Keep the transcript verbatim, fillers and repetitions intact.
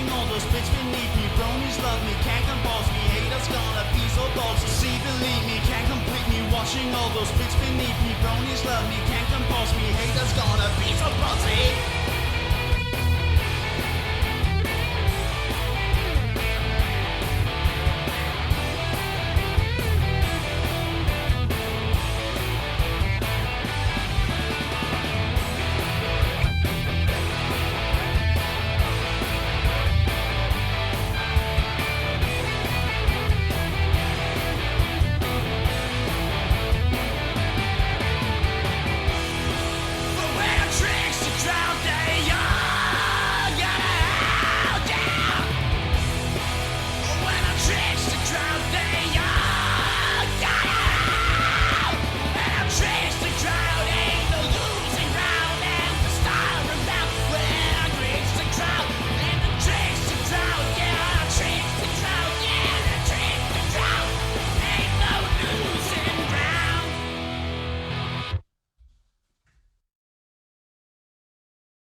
washing all those bits beneath me. Bronies love me, can't compulse me. Haters gonna be so bold, so see, believe me, can't complete me. Washing all those bits beneath me. Bronies love me, can't compulse me. Haters gonna